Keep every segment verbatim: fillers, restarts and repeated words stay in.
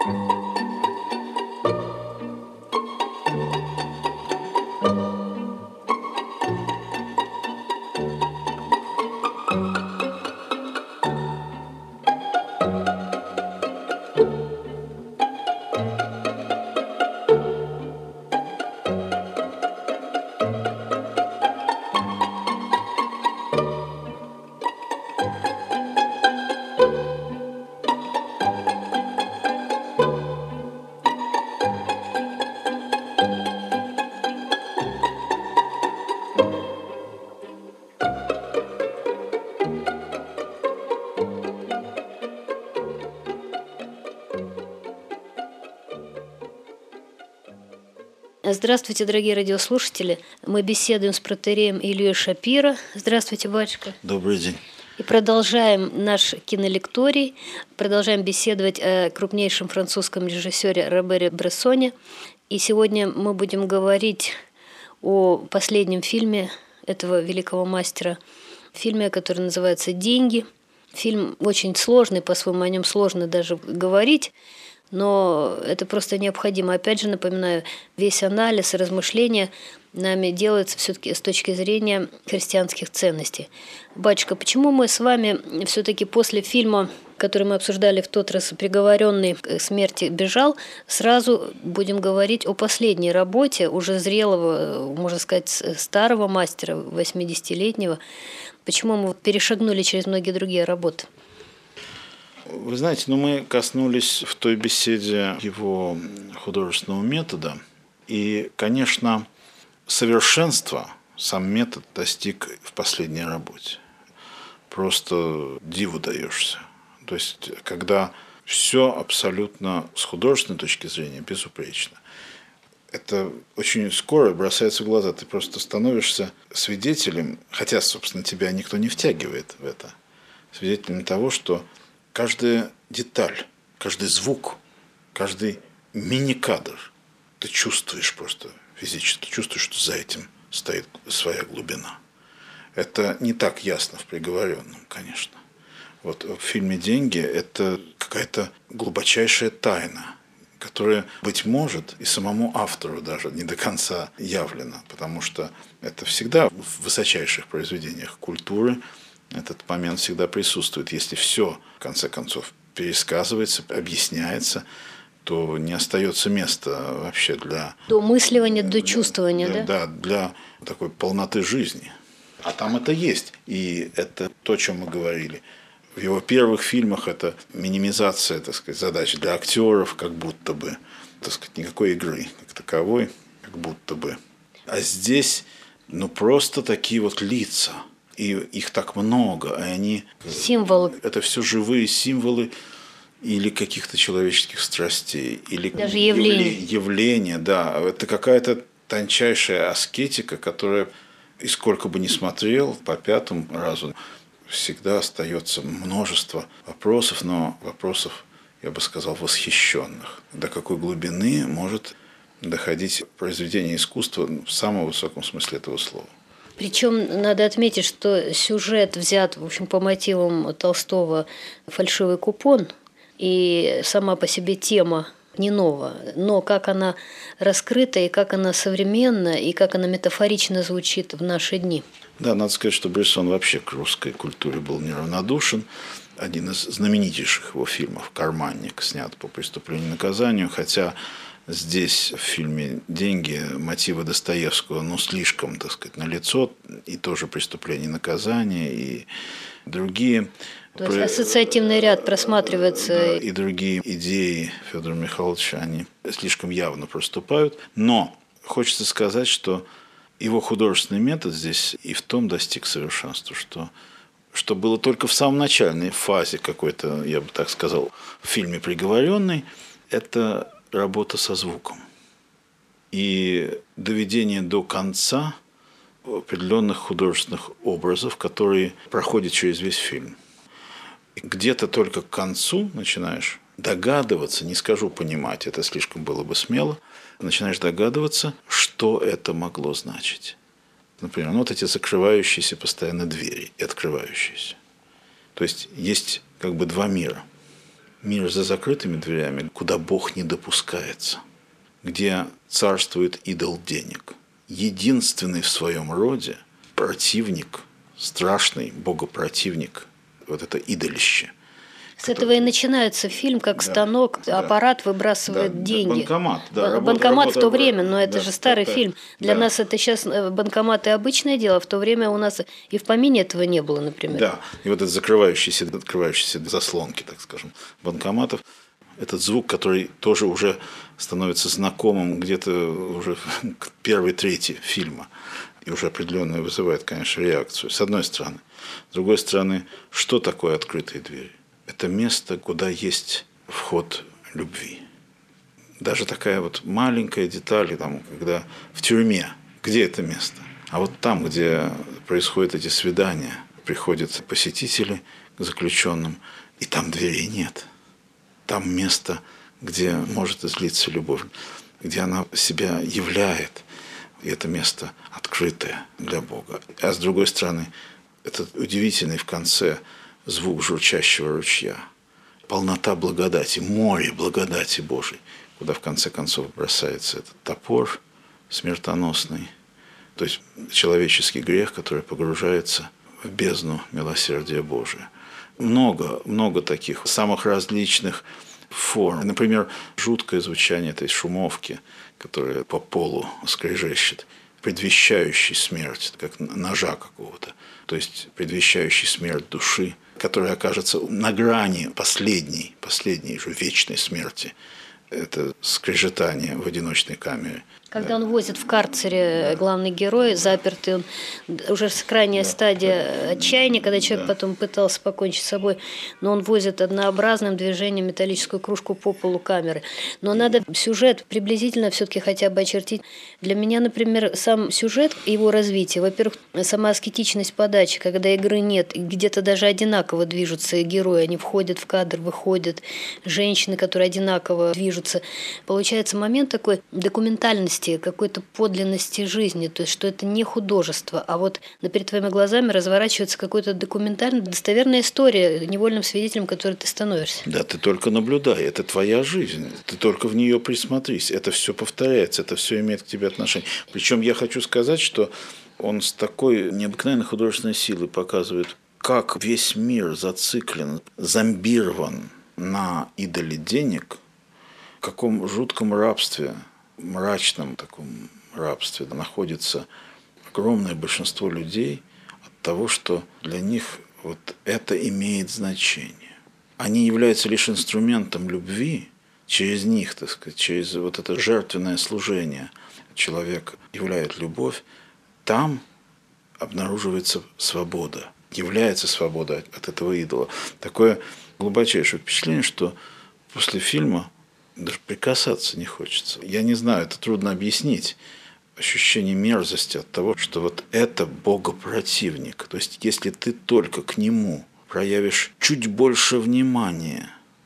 Здравствуйте, дорогие радиослушатели. Мы беседуем с протоиереем Ильей Шапиро. Здравствуйте, батюшка. Добрый день. И продолжаем наш кинолекторий, продолжаем беседовать о крупнейшем французском режиссере Робере Брессоне. И сегодня мы будем говорить о последнем фильме этого великого мастера, фильме, который называется «Деньги». Фильм очень сложный, по-своему о нем сложно даже говорить, но это просто необходимо. Опять же, напоминаю, весь анализ и размышления нами делается все-таки с точки зрения христианских ценностей. Батюшка, почему мы с вами все-таки после фильма, который мы обсуждали в тот раз, «Приговоренный к смерти бежал», сразу будем говорить о последней работе уже зрелого, можно сказать, старого мастера, восьмидесятилетнего? Почему мы перешагнули через многие другие работы? Вы знаете, ну мы коснулись в той беседе его художественного метода. И, конечно, совершенства сам метод достиг в последней работе. Просто диву даешься. То есть, когда все абсолютно с художественной точки зрения безупречно. Это очень скоро бросается в глаза. Ты просто становишься свидетелем, хотя, собственно, тебя никто не втягивает в это, свидетелем того, что каждая деталь, каждый звук, каждый мини-кадр ты чувствуешь просто физически, чувствуешь, что за этим стоит своя глубина. Это не так ясно в «Приговоренном», конечно. Вот в фильме «Деньги» это какая-то глубочайшая тайна, которая, быть может, и самому автору даже не до конца явлена, потому что это всегда в высочайших произведениях культуры этот момент всегда присутствует. Если все, в конце концов, пересказывается, объясняется, то не остается места вообще для... До мысливания, до чувствования, для, да? Да, для такой полноты жизни. А там это есть. И это то, о чем мы говорили. В его первых фильмах это минимизация, так сказать, задач для актеров, как будто бы, так сказать, никакой игры как таковой, как будто бы. А здесь, ну, просто такие вот лица. И их так много, и они... Символы. Это все живые символы или каких-то человеческих страстей, или даже явления. Явления, да. Это какая-то тончайшая аскетика, которая, и сколько бы ни смотрел, по пятому разу всегда остается множество вопросов, но вопросов, я бы сказал, восхищенных. До какой глубины может доходить произведение искусства в самом высоком смысле этого слова. Причем надо отметить, что сюжет взят, в общем, по мотивам Толстого «Фальшивый купон», и сама по себе тема не нова, но как она раскрыта, и как она современна, и как она метафорично звучит в наши дни. Да, надо сказать, что Брессон вообще к русской культуре был неравнодушен. Один из знаменитейших его фильмов «Карманник» снят по «Преступлению и наказанию», хотя здесь в фильме «Деньги» мотивы Достоевского, ну, слишком, так сказать, налицо, и тоже «Преступление и наказание», и другие. То есть ассоциативный ряд просматривается. Да, и другие идеи Федора Михайловича, они слишком явно проступают. Но хочется сказать, что его художественный метод здесь и в том достиг совершенства, что, что было только в самом начальной фазе какой-то, я бы так сказал, в фильме «Приговоренный», это работа со звуком и доведение до конца определенных художественных образов, которые проходят через весь фильм. Где-то только к концу начинаешь догадываться, не скажу понимать, это слишком было бы смело, начинаешь догадываться, что это могло значить. Например, ну, вот эти закрывающиеся постоянно двери и открывающиеся. То есть есть как бы два мира. мир за закрытыми дверями, куда Бог не допускается, где царствует идол денег. Единственный в своем роде противник, страшный богопротивник, вот это идолище. С этого и начинается фильм, как да, станок, да, аппарат выбрасывает да, деньги. Банкомат, да. Банкомат работа, в то время, но это да, же старый да, фильм. Для да. нас это сейчас банкоматы обычное дело, в то время у нас и в помине этого не было, например. Да, и вот это закрывающиеся, открывающиеся заслонки, так скажем, банкоматов, этот звук, который тоже уже становится знакомым где-то уже к первой трети фильма, и уже определенно вызывает, конечно, реакцию, с одной стороны. С другой стороны, что такое открытые двери? Это место, куда есть вход любви. Даже такая вот маленькая деталь, там, когда в тюрьме, где это место? А вот там, где происходят эти свидания, приходят посетители к заключенным, и там дверей нет. Там место, где может излиться любовь, где она себя являет. И это место открытое для Бога. А с другой стороны, этот удивительный в конце звук журчащего ручья, полнота благодати, море благодати Божией, куда в конце концов бросается этот топор смертоносный, то есть человеческий грех, который погружается в бездну милосердия Божия. Много, много таких самых различных форм. Например, жуткое звучание этой шумовки, которая по полу скрежещет, предвещающий смерть, как ножа какого-то, то есть предвещающий смерть души, которая окажется на грани последней, последней же вечной смерти. Это скрежетание в одиночной камере. Когда он возит в карцере, да, главный герой, запертый, он уже крайняя да, стадия отчаяния, когда человек да. потом пытался покончить с собой, но он возит однообразным движением металлическую кружку по полу камеры. Но надо сюжет приблизительно все-таки хотя бы очертить. Для меня, например, сам сюжет, его развитие, во-первых, сама аскетичность подачи, когда игры нет, где-то даже одинаково движутся герои, они входят в кадр, выходят, женщины, которые одинаково движутся. Получается момент такой документальности, какой-то подлинности жизни, то есть что это не художество, а вот перед твоими глазами разворачивается какая-то документальная, достоверная история, невольным свидетелем, которой ты становишься. Да, ты только наблюдай, это твоя жизнь, ты только в нее присмотрись, это все повторяется, это все имеет к тебе отношение. Причем я хочу сказать, что он с такой необыкновенной художественной силой показывает, как весь мир зациклен, зомбирован на идоле денег, в каком жутком рабстве, мрачном таком рабстве находится огромное большинство людей от того, что для них вот это имеет значение. Они являются лишь инструментом любви, через них, так сказать, через вот это жертвенное служение человек являет любовь, там обнаруживается свобода, является свобода от этого идола. Такое глубочайшее впечатление, что после фильма даже прикасаться не хочется. Я не знаю, это трудно объяснить. Ощущение мерзости от того, что вот это богопротивник. То есть, если ты только к нему проявишь чуть больше внимания,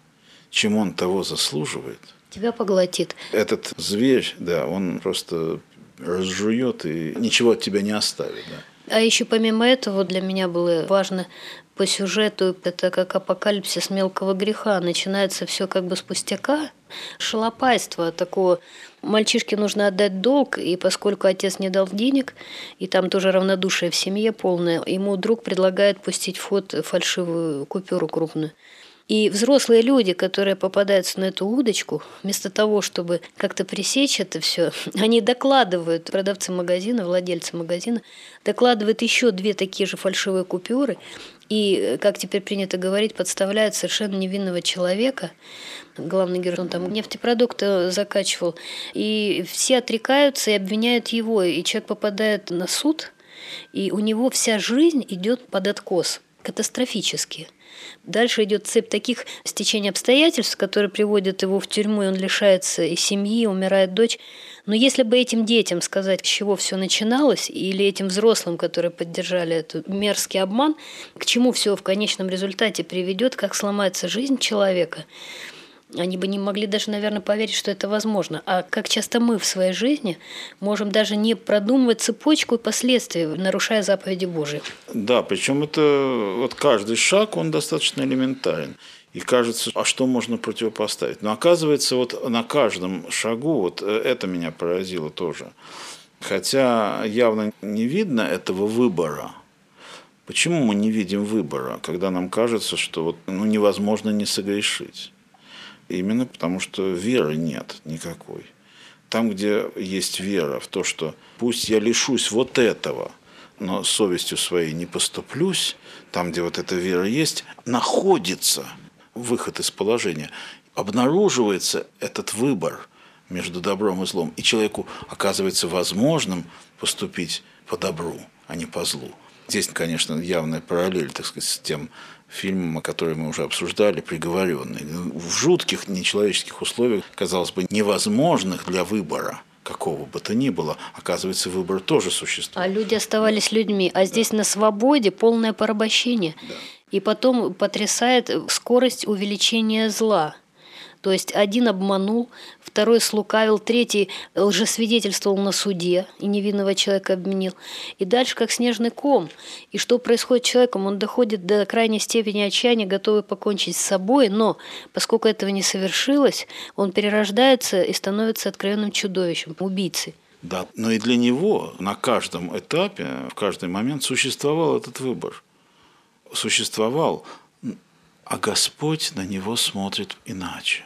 чем он того заслуживает, тебя поглотит. Этот зверь, да, он просто разжует и ничего от тебя не оставит. Да. А еще помимо этого для меня было важно по сюжету, это как апокалипсис мелкого греха. Начинается все как бы с пустяка, шалопайство такого. Мальчишке нужно отдать долг, и поскольку отец не дал денег, и там тоже равнодушие в семье полное, ему друг предлагает пустить в ход фальшивую купюру крупную. И взрослые люди, которые попадаются на эту удочку, вместо того, чтобы как-то пресечь это все, они докладывают, продавцы магазина, владельцы магазина, докладывают еще две такие же фальшивые купюры, и, как теперь принято говорить, подставляют совершенно невинного человека. Главный герой, он там нефтепродукты закачивал, и все отрекаются и обвиняют его, и человек попадает на суд, и у него вся жизнь идет под откос, катастрофически. Дальше идет цепь таких стечений обстоятельств, которые приводят его в тюрьму, и он лишается и семьи, умирает дочь. Но если бы этим детям сказать, с чего все начиналось, или этим взрослым, которые поддержали этот мерзкий обман, к чему все в конечном результате приведет, как сломается жизнь человека, они бы не могли даже, наверное, поверить, что это возможно. А как часто мы в своей жизни можем даже не продумывать цепочку и последствий, нарушая заповеди Божьи. Да, причем это вот каждый шаг, он достаточно элементарен. И кажется, а что можно противопоставить? Но оказывается, вот на каждом шагу, вот это меня поразило тоже. Хотя явно не видно этого выбора. Почему мы не видим выбора, когда нам кажется, что вот, ну, невозможно не согрешить? Именно потому, что веры нет никакой. Там, где есть вера в то, что пусть я лишусь вот этого, но совестью своей не поступлюсь, там, где вот эта вера есть, находится выход из положения, обнаруживается этот выбор между добром и злом, и человеку оказывается возможным поступить по добру, а не по злу. Здесь, конечно, явная параллель, так сказать, с тем фильмом, который мы уже обсуждали, «Приговоренный». В жутких нечеловеческих условиях, казалось бы, невозможных для выбора какого бы то ни было, оказывается, выбор тоже существует. А люди оставались людьми, а здесь да. на свободе полное порабощение. Да. И потом потрясает скорость увеличения зла. То есть один обманул, второй слукавил, третий лжесвидетельствовал на суде и невинного человека обвинил. И дальше как снежный ком. И что происходит с человеком? Он доходит до крайней степени отчаяния, готовый покончить с собой, но поскольку этого не совершилось, он перерождается и становится откровенным чудовищем, убийцей. Да, но и для него на каждом этапе, в каждый момент существовал этот выбор. Существовал, а Господь на него смотрит иначе.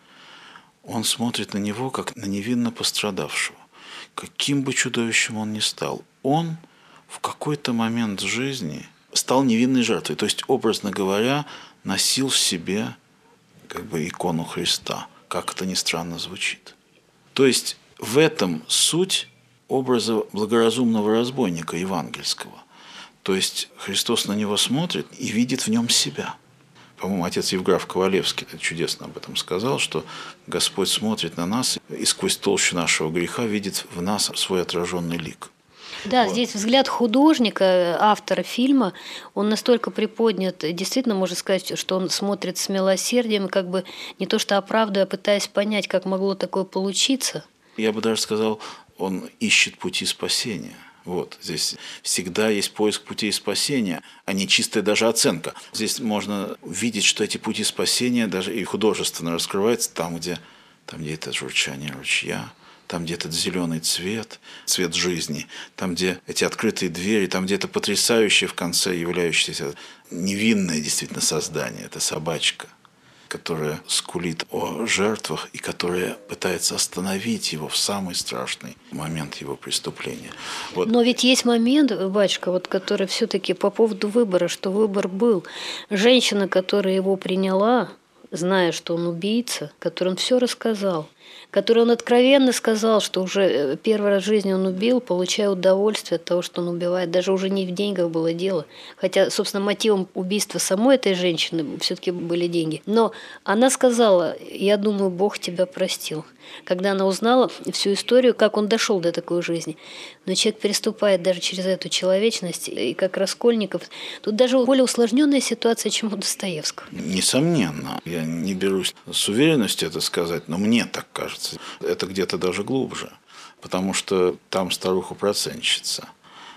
Он смотрит на него, как на невинно пострадавшего. Каким бы чудовищем он ни стал, он в какой-то момент жизни стал невинной жертвой. То есть, образно говоря, носил в себе как бы икону Христа. Как это ни странно звучит. То есть, в этом суть образа благоразумного разбойника евангельского. То есть, Христос на него смотрит и видит в нем себя. По-моему, отец Евграф Ковалевский чудесно об этом сказал, что Господь смотрит на нас и сквозь толщу нашего греха видит в нас свой отраженный лик. Да, вот. Здесь взгляд художника, автора фильма, он настолько приподнят, действительно можно сказать, что он смотрит с милосердием, как бы не то что оправдывая, а пытаясь понять, как могло такое получиться. Я бы даже сказал, он ищет пути спасения. Вот, здесь всегда есть поиск путей спасения, а не чистая даже оценка. Здесь можно видеть, что эти пути спасения даже и художественно раскрываются там, где, там, где это журчание ручья, там, где этот зеленый цвет, цвет жизни, там, где эти открытые двери, там, где это потрясающее в конце являющееся невинное действительно создание, это собачка, которая скулит о жертвах и которая пытается остановить его в самый страшный момент его преступления. Вот. Но ведь есть момент, батюшка, вот, который все-таки по поводу выбора, что выбор был. Женщина, которая его приняла, зная, что он убийца, которой он все рассказал, которой он откровенно сказал, что уже первый раз в жизни он убил, получая удовольствие от того, что он убивает. Даже уже не в деньгах было дело. Хотя, собственно, мотивом убийства самой этой женщины все-таки были деньги. Но она сказала: я думаю, Бог тебя простил. Когда она узнала всю историю, как он дошел до такой жизни. Но человек переступает даже через эту человечность, и как Раскольников. Тут даже более усложненная ситуация, чем у Достоевского. Несомненно. Я не берусь с уверенностью это сказать, но мне так кажется. Это где-то даже глубже. Потому что там старуха-процентщица.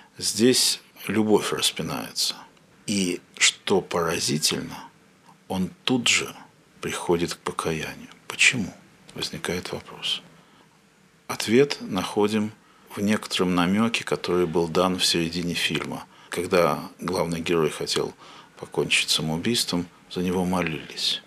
Здесь любовь распинается. И что поразительно, он тут же приходит к покаянию. Почему? Возникает вопрос. Ответ находим в некотором намеке, который был дан в середине фильма. Когда главный герой хотел покончить самоубийством, за него молились.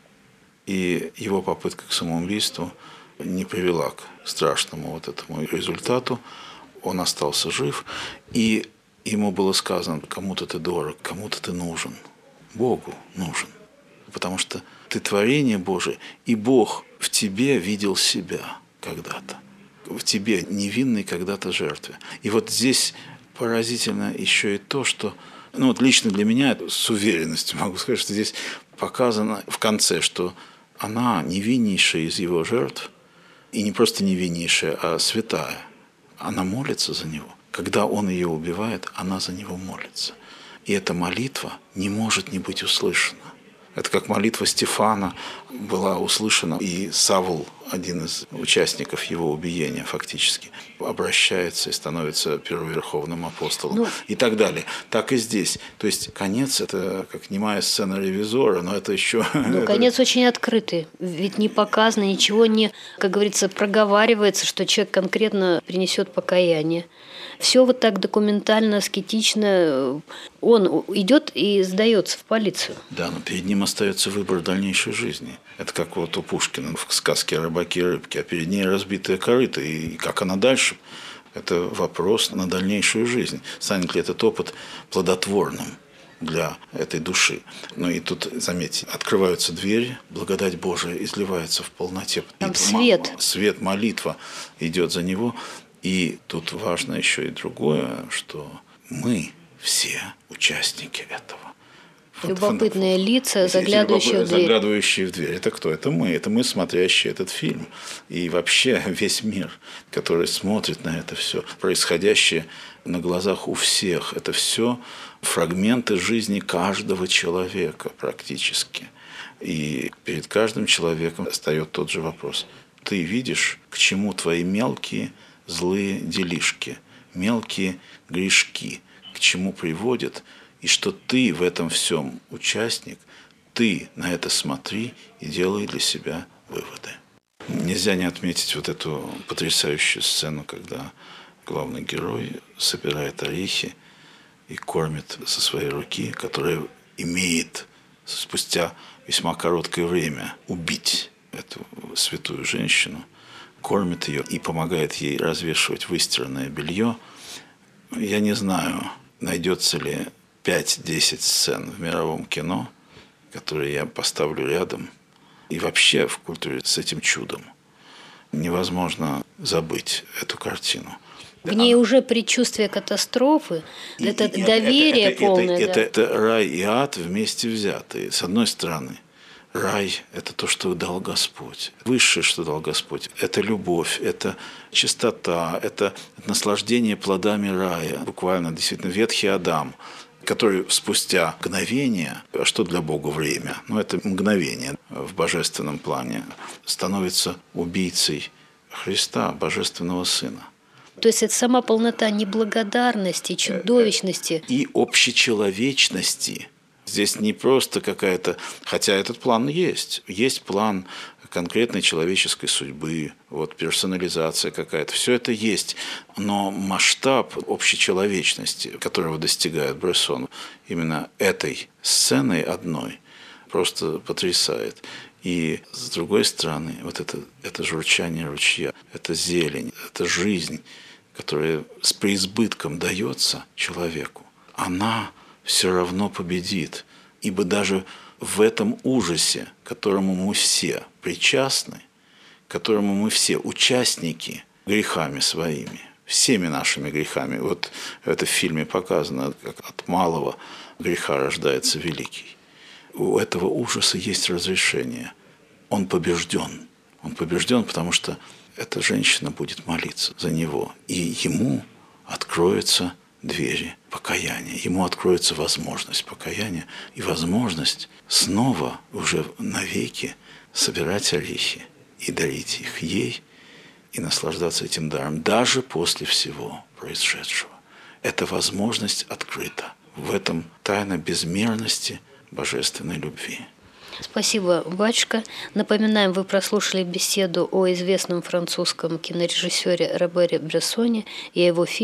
И его попытка к самоубийству не привела к страшному вот этому результату. Он остался жив, и ему было сказано: кому-то ты дорог, кому-то ты нужен, Богу нужен. Потому что ты творение Божие, и Бог в тебе видел себя когда-то. В тебе невинной когда-то жертве. И вот здесь поразительно еще и то, что, ну вот лично для меня, с уверенностью могу сказать, что здесь показано в конце, что она невиннейшая из его жертв, и не просто невиннейшая, а святая. Она молится за него. Когда он ее убивает, она за него молится. И эта молитва не может не быть услышана. Это как молитва Стефана была услышана, и Савл один из участников его убиения фактически, обращается и становится первоверховным апостолом, ну, и так далее. Так и здесь. То есть конец – это как немая сцена ревизора, но это еще… Ну, конец очень открытый, ведь не показано, ничего не, как говорится, проговаривается, что человек конкретно принесет покаяние. Все вот так документально, аскетично. Он идет и сдается в полицию. Да, но перед ним остается выбор дальнейшей жизни. Это как вот у Пушкина в сказке о рыбаке и рыбке, а перед ней разбитая корыто. И как она дальше? Это вопрос на дальнейшую жизнь. Станет ли этот опыт плодотворным для этой души? Ну и тут, заметьте, открываются двери, благодать Божия изливается в полноте. Там свет. Свет, молитва идет за него. И тут важно еще и другое, что мы все участники этого. Любопытные вот, лица, заглядывающие любоп... в дверь. Заглядывающие в дверь. Это кто? Это мы. Это мы, смотрящие этот фильм. И вообще весь мир, который смотрит на это все, происходящее на глазах у всех. Это все фрагменты жизни каждого человека практически. И перед каждым человеком встает тот же вопрос. Ты видишь, к чему твои мелкие злые делишки, мелкие грешки, к чему приводят, и что ты в этом всем участник, ты на это смотри и делай для себя выводы. Нельзя не отметить вот эту потрясающую сцену, когда главный герой собирает орехи и кормит со своей руки, которая имеет спустя весьма короткое время убить эту святую женщину, кормит ее и помогает ей развешивать выстиранное белье. Я не знаю, найдется ли пять-десять сцен в мировом кино, которые я поставлю рядом. И вообще в культуре с этим чудом невозможно забыть эту картину. В ней Она... уже предчувствие катастрофы, и, это и, доверие это, полное. Это, да. это, это рай и ад вместе взятые. С одной стороны, рай – это то, что дал Господь. Высшее, что дал Господь – это любовь, это чистота, это наслаждение плодами рая. Буквально, действительно, ветхий Адам, который спустя мгновение, а что для Бога время? Ну, это мгновение в божественном плане, становится убийцей Христа, Божественного Сына. То есть это сама полнота неблагодарности, чудовищности. И общечеловечности. Здесь не просто какая-то… Хотя этот план есть. Есть план конкретной человеческой судьбы, вот, персонализация какая-то. Все это есть. Но масштаб общечеловечности, которого достигает Брессон, именно этой сценой одной, просто потрясает. И с другой стороны, вот это, это журчание ручья, это зелень, это жизнь, которая с преизбытком дается человеку, она все равно победит. Ибо даже в этом ужасе, к которому мы все причастны, к которому мы все участники грехами своими, всеми нашими грехами. Вот это в фильме показано, как от малого греха рождается великий. У этого ужаса есть разрешение. Он побежден. Он побежден, потому что эта женщина будет молиться за него. И ему откроются двери покаяния. Ему откроется возможность покаяния и возможность снова уже навеки собирать орехи и дарить их ей и наслаждаться этим даром, даже после всего происшедшего. Эта возможность открыта. В этом тайна безмерности божественной любви. Спасибо, батюшка. Напоминаем, вы прослушали беседу о известном французском кинорежиссере Робере Брессоне и его фильме